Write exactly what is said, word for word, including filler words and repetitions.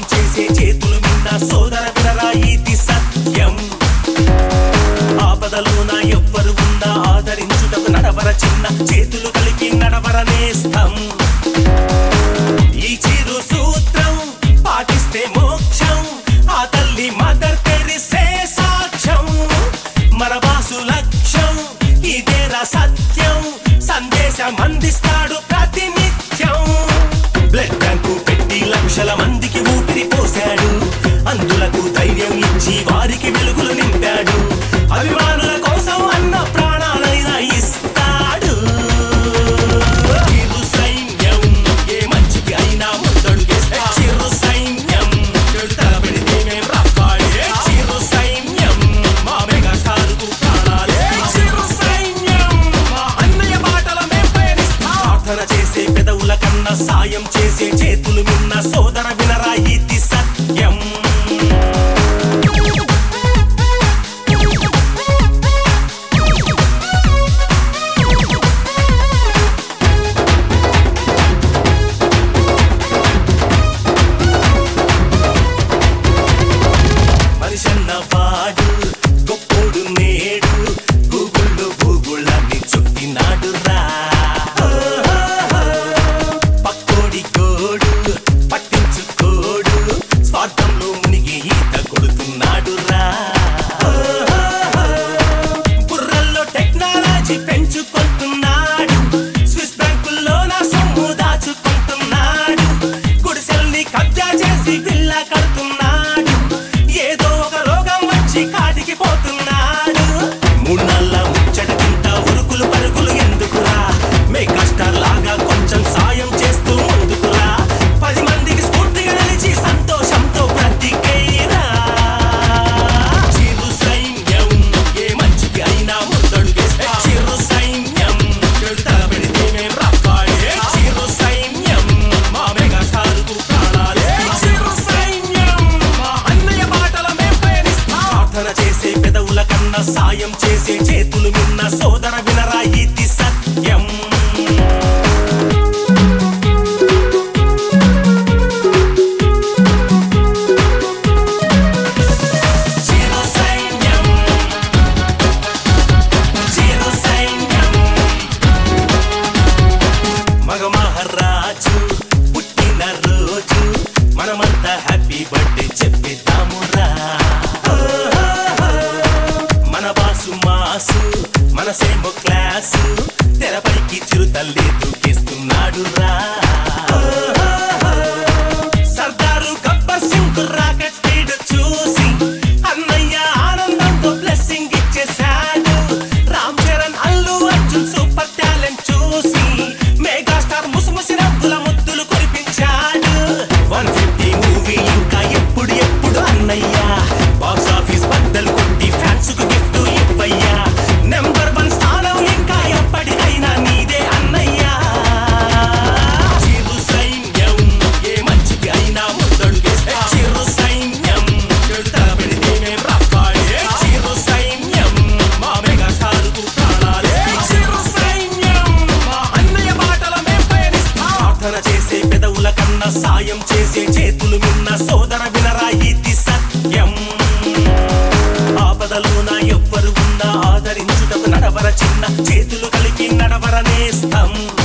చేసే చేతులు మిన్న సోదర వినరా ఇది సత్యం. ఆపదలోన ఎవ్వరు ఉన్నా ఆదరించుటకు నడవర చిన్న చేతులు కలిపి నడవర నేస్తం. ఈ చిరు సూత్రం పాటిస్తే మోక్షం ఆ తల్లి మదర్ తెరిసే సాక్ష్యం. మన బాసు లక్ష్యం ఇదేరా సత్యం సందేశం అందిస్తాడు ప్రతినిత్యం. బ్లడ్ బ్యాంకు పెట్టి లక్షల మందికి ఊపిరి పోశాడు అందులకు ధైర్యం ఇచ్చి వారికి వెలుగులు నింపాడు. అభిమానుల కోసం అన్న ప్రాణాలైనా ఇస్తాడు. చిరు సైన్యం ఏ మంచికి అయినా ముందడుగేస్తే చిరు సైన్యం చెడుతల పెడితే మేం రప్పాడే. చిరు సైన్యం మా మెగా స్టార్కు ప్రాణాలే. చిరు సైన్యం మా అన్నయ్య బాటల మేం పయనిస్తాం. ప్రార్థన చేసే పెదవుల కన్నా సాయం చేసే చేతులు మిన్న సోదర వినరా ఇది సత్యం. మనిషన్నవాడు గొప్పోడు నేడు గూగుళ్ళు గూగుళ్ళని చుట్టినాడు రా. పక్కోడి కోడు పట్టించుకోడు స్వార్థంలో మునిగి ఈత కొడుతున్నాడు రా. బుర్రల్లో టెక్నాలజీ పెంచుకుంటున్నాడు స్విస్ బ్యాంకుల్లో నా సొమ్ము దాచుకుంటున్నాడు. గుడిసెల్ని కబ్జా చేసి విల్లా కడుతున్నాడు. ఏదో ఒక రోగం వచ్చి కాటికి పోతున్నాడు. మూడు ముచ్చట కింద ఉరుకులు పరుగులు ఎందుకురా మే కష్టాల్లాగా కొంచెం సాయం చేస్తూ ముందుకురా. పది మందికి స్ఫూర్తిగా నిలిచి సంతోషంతో బ్రతికేరా. చిరు సైన్యం ఏ మంచికి అయినా ముందడుగేస్తే చిరు సైన్యం చెడుతల పెడితే మేం రప్పాడే. చిరు సైన్యం మా మెగా స్టార్కు ప్రాణాలే. చిరు సైన్యం మా అన్నయ్య బాటల మేం పయనిస్తాం. ప్రార్థన చేసే పెదవుల కన్నా సాయం చేసే చేతులు మిన్న సోదర వినరా ఇది సత్యం. చిరు సైన్యం చిరు సైన్యం మగ మహారాజు పుట్టిన రోజు మనమంతా హ్యాపీ బర్త్డే చెప్పిద్దామురా. మన బాసు మాసు మనసేమో క్లాసు తెరపైకి చిరుతల్లి దూకిస్తున్నాడు రా. సర్దారు గబ్బర్ సింగ్ రాకెట్ స్పీడ్ చూసి అన్నయ్య ఆనందంతో బ్లెస్సింగ్ ఇచ్చేశాడు. రామ్ చరణ్ అల్లు అర్జున్ సూపర్ టాలెంట్ చూసి మెగాస్టార్ ముసుముసి రద్దుల ముద్దులు కురిపించాడు. వన్ ఫిఫ్టీ మూవీ ఇంకా ఎప్పుడు ఎప్పుడు అన్నయ్య బాక్స్ ఆఫీస్ బద్దలు కొట్టి ఫ్యాన్స్ కు గిఫ్ట్ ఇవ్వయ్యా. నెంబర్ వన్ స్థానం ఇంకా ఎప్పటికైనా నీదే అన్నయ్యా. చిరు సైన్యం ఏ మంచికి అయినా ముందడుగేస్తే చిరు సైన్యం చెడుతల పెడితే మేం రప్పాడే. చిరు సైన్యం మా మెగా స్టార్కు ప్రాణాలే. చిరు సైన్యం మా అన్నయ్య బాటల మేం పయనిస్తాం. ప్రార్థన చేసే పెదవుల కన్నా సాయం చేసే చేతులు మిన్న సోదర వినరా ఇది సత్యం. ఆపదలోన ఎవ్వరు ఉన్నా ఆదరించుటకు నడవర చిన్న చేతులు కలిపి నడవర నేస్తం.